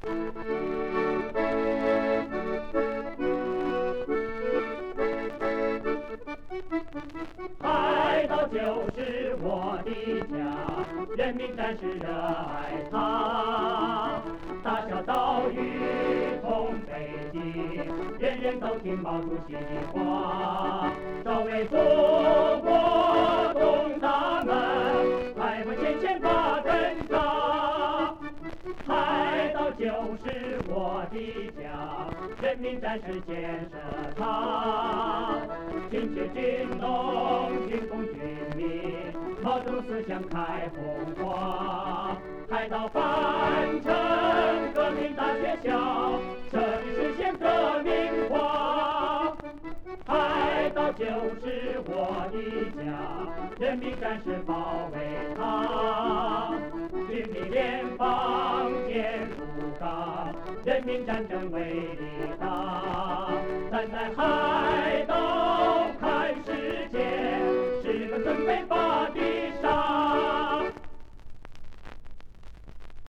海岛就是我的家，人民战士热爱它。大小岛屿同北京，人人都听毛主席的话。守卫祖国东大门，开赴前线把阵扎。海岛就是我的家，人民战士建设它。军械军农军工军民，毛泽东思想开红花。海岛翻成革命大学校，彻底实现革命化。海岛就是我的家，人民战士保卫它。军民联防坚如钢，人民战争威力大。站在海岛